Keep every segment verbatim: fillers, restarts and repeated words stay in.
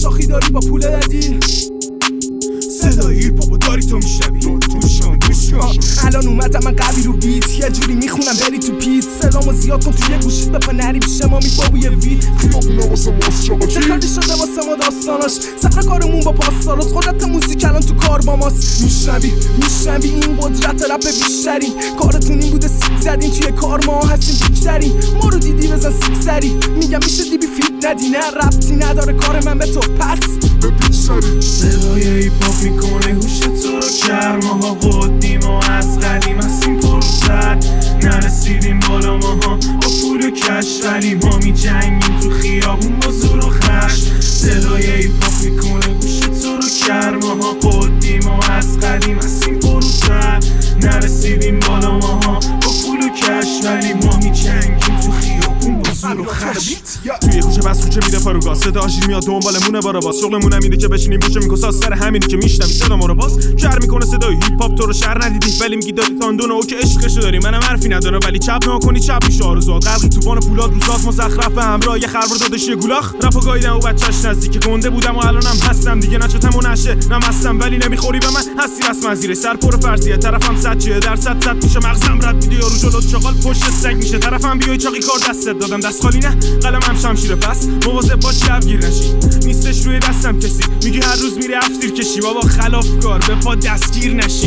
شاخی داری با پول دادی صدای هیپ هاپو داری تو میشنوی گوشان گوشان الان اومدم من قوی رو بیت یه جوری میخونم بری تو پیت سلامو زیاد کن توی گوشیت بپا نری پیش ما میبابوی وید خیابونا واسه ماست چه کردی شده واسه ما داستاناش سفر کارمون با پاسدارات قدرت موزیک الان تو کار با ماست میشنوی میشنوی این قدرت رپ بیشتری کارتون این بوده سیک زدین توی کار ما هستیم بیشتری ما رو دیدی بزن سیک سری میگم میشه دیبی فیت ندی نه ربطی نداره کار من به تو پس صدای هیپ هاپ میکنه هوش تو رو کرد ماها قدیم و از قدیم هستیم پروتر نرسیدیم بالا ماها با پول و کش ولی ما میجنگیم تو خیابون با زور و خش صدای هیپ هاپ میکنه هوش تو رو کرد ماها قدیم و از قدیم هستیم پروتر نرسیدیم بالا ماها با پول و کش ولی ما میجنگیم تو خیابون با زور و خش توی کوچه بس کوچه میره پاروگاز صدا آژیر میاد دنبالمونه بارا باز شغلمون اینه که بشینیم گوشه میکساس سر همینی که میشنوی صدا ما رو باز شهر میکنه صدای هیپ هاپ تو رو شهر ندیدی ولی میگی دادی تاندونه او که عشقشو داری منم حرفی ندارم ولی چپ نکنی چپ میشه آرزوات غرقی طوفان پولاد روزات مزخرف به همراه یه خرور دادش یه گولاخ رپو گاییدم و بچه‌اش نزدیک گنده بودم و الانم هستم دیگه نچتم و نشه نمستم ولی نمیخوری به من هستی رسما زیر سر پر فرضیه طرفم صد چه درصد صد میشه مغزم رد میده یارو جلوت چاقال پشت سگ میشه طرفم بیای چاقی کار دستت دادم دست خالی نه قلمم شمشیر پس مواظب باش گیر نشی نیستش روی دستم کسی میگی هر روز میره افتیر کشی بابا خلافکار به پا دستگیر نشی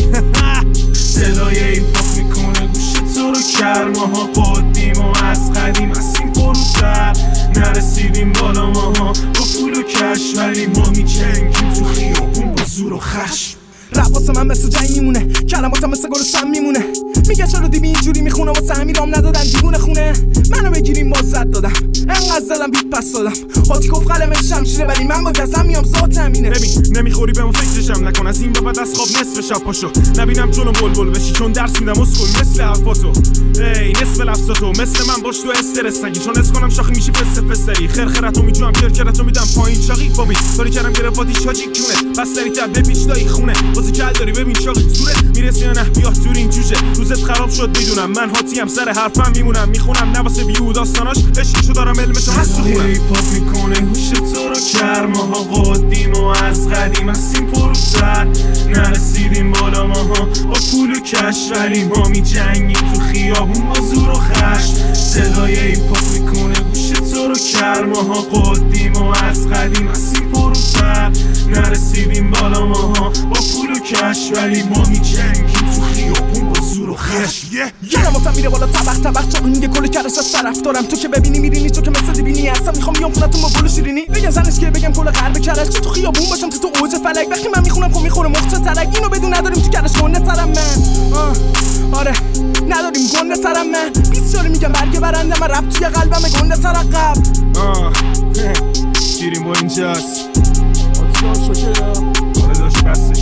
صدای هیپ هاپ میکنه گوش تو رو کرد ماها قدیم و از قدیم هستیم پروتر نرسیدیم بالا ماها با پول و کش ولی ما میجنگیم تو خیابون با زور و خش رپ واسه من مثل جنگ میمونه کلماتم مثل گل سم میمونه میگه چرا دیبی اینجوری میخونه واسه همین رام ندادن دیوونه خونه منو بگیریم باز زد دادم انقدر زدم بیت پس دادم هاتی گفت قلمش شمشیره ولی من با گزم میام ذات همینه ببین نمیخوری بهم فکرشم نکن از این به بعد از خواب نصف شب پاشو نبینم جلو بلبل بشی چون درس میدم اسکل مثل حرفاتو ای نصف لفظاتو مثل من باش تو استرس نگی چون اس کنم شاخی میشی فس فسری خرخرتو میجوام کرکرتو میدم پایین چاقی بابی کاری کردم گرفاتی چاجی کونه پس سریعتر بپیچ دایی خونه واسه کل داری ببین چاقی صورت میرسی یا نه بیا تو این جوجه روزت خراب شد میدونم من هاتیم سر حرفم میمونم میخونم نه واسه بیو داستاناش عشقشو دارم علمشو هست خونم هیپ هاپ میکنه هوش تو رو کرد ماها قدیم و از قدیم هستیم پروتر نرسیدیم بالا ماها با پول و کش ولی ما میجنگیم تو خیابون با زور و خش صدای هیپ هاپ میکنه هوش تو رو کرد ماها قدیم و از قدیم هستیم پروتر نرسیدیم بالا ماها با پول و کش ولی ما میجنگیم تو خیابون با زور و خش کلماتم میره بالا طبق طبق چاقی میگه کل کرش از طرف دارم تو که ببینی میرینی تو که مثل دیبینی هستم میخوام بیام خونتون با گل شیرینی بگم زنش که بگم کل غرب کرش تو خیابون باشم تو تو اوج فلک وقتی من میخونم خب میخوره مخ ترک اینو بدون نداریم تو کرش گنده ترم من آه. آره نداریم گنده ترم من بیست سال میگم برگه برنده من رب توی قلبم گنده تر قبل آه گیریم با اینجاست آتیان شکر آره داشت بسته